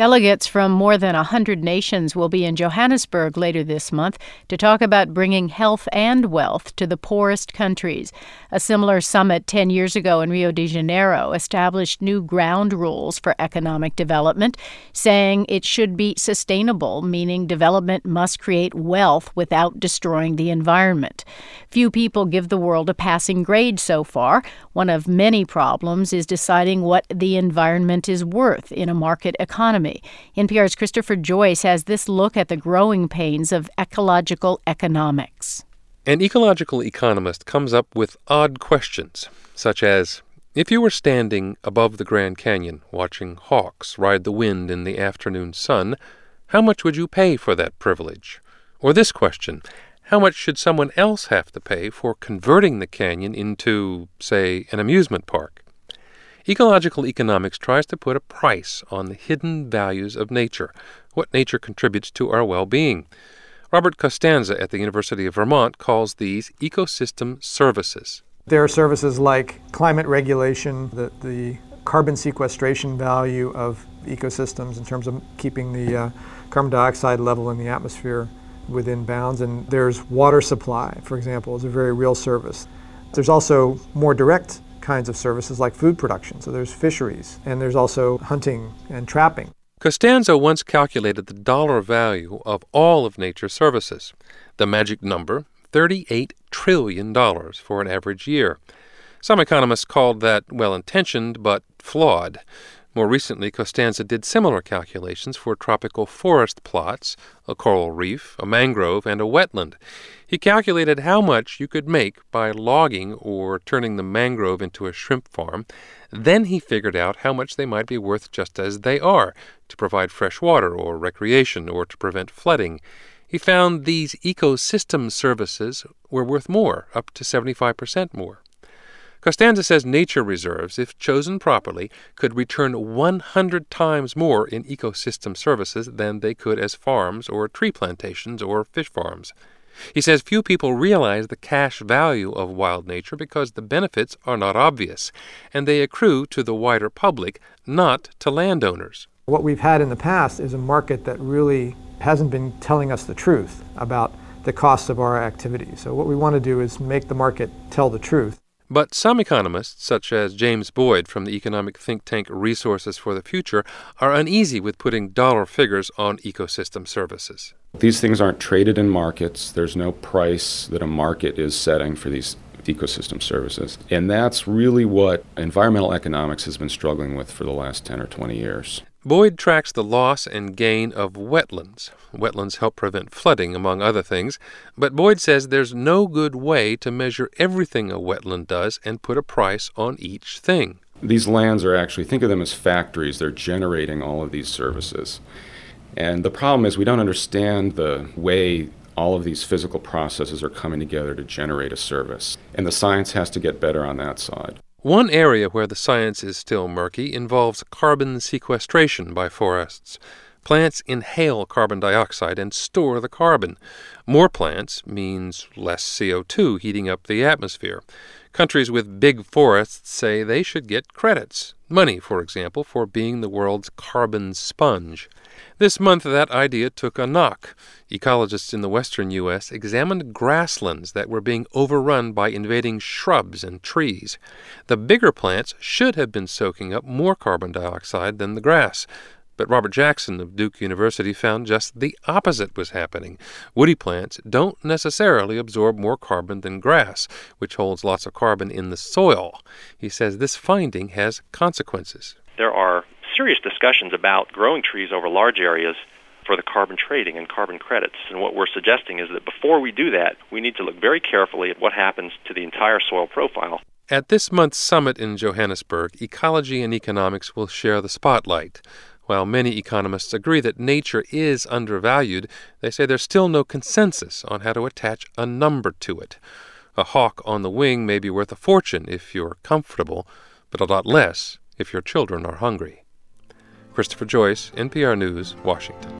Delegates from more than 100 nations will be in Johannesburg later this month to talk about bringing health and wealth to the poorest countries. A similar summit 10 years ago in Rio de Janeiro established new ground rules for economic development, saying it should be sustainable, meaning development must create wealth without destroying the environment. Few people give the world a passing grade so far. One of many problems is deciding what the environment is worth in a market economy. NPR's Christopher Joyce has this look at the growing pains of ecological economics. An ecological economist comes up with odd questions, such as, if you were standing above the Grand Canyon watching hawks ride the wind in the afternoon sun, how much would you pay for that privilege? Or this question, how much should someone else have to pay for converting the canyon into, say, an amusement park? Ecological economics tries to put a price on the hidden values of nature, what nature contributes to our well-being. Robert Costanza at the University of Vermont calls these ecosystem services. There are services like climate regulation, the carbon sequestration value of ecosystems in terms of keeping the carbon dioxide level in the atmosphere within bounds. And there's water supply, for example, is a very real service. There's also more direct kinds of services like food production. So there's fisheries, and there's also hunting and trapping. Costanza once calculated the dollar value of all of nature's services. The magic number, $38 trillion for an average year. Some economists called that well-intentioned but flawed. More recently, Costanza did similar calculations for tropical forest plots, a coral reef, a mangrove, and a wetland. He calculated how much you could make by logging or turning the mangrove into a shrimp farm. Then he figured out how much they might be worth just as they are, to provide fresh water or recreation or to prevent flooding. He found these ecosystem services were worth more, up to 75% more. Costanza says nature reserves, if chosen properly, could return 100 times more in ecosystem services than they could as farms or tree plantations or fish farms. He says few people realize the cash value of wild nature because the benefits are not obvious, and they accrue to the wider public, not to landowners. What we've had in the past is a market that really hasn't been telling us the truth about the costs of our activities. So what we want to do is make the market tell the truth. But some economists, such as James Boyd from the economic think tank Resources for the Future, are uneasy with putting dollar figures on ecosystem services. These things aren't traded in markets. There's no price that a market is setting for these ecosystem services. And that's really what environmental economics has been struggling with for the last 10 or 20 years. Boyd tracks the loss and gain of wetlands. Wetlands help prevent flooding, among other things, but Boyd says there's no good way to measure everything a wetland does and put a price on each thing. These lands are actually, think of them as factories. They're generating all of these services. And the problem is we don't understand the way all of these physical processes are coming together to generate a service. And the science has to get better on that side. One area where the science is still murky involves carbon sequestration by forests. Plants inhale carbon dioxide and store the carbon. More plants means less CO2 heating up the atmosphere. Countries with big forests say they should get credits. Money, for example, for being the world's carbon sponge. This month, that idea took a knock. Ecologists in the western U.S. examined grasslands that were being overrun by invading shrubs and trees. The bigger plants should have been soaking up more carbon dioxide than the grass. But Robert Jackson of Duke University found just the opposite was happening. Woody plants don't necessarily absorb more carbon than grass, which holds lots of carbon in the soil. He says this finding has consequences. There are serious discussions about growing trees over large areas for the carbon trading and carbon credits. And what we're suggesting is that before we do that, we need to look very carefully at what happens to the entire soil profile. At this month's summit in Johannesburg, ecology and economics will share the spotlight. While many economists agree that nature is undervalued, they say there's still no consensus on how to attach a number to it. A hawk on the wing may be worth a fortune if you're comfortable, but a lot less if your children are hungry. Christopher Joyce, NPR News, Washington.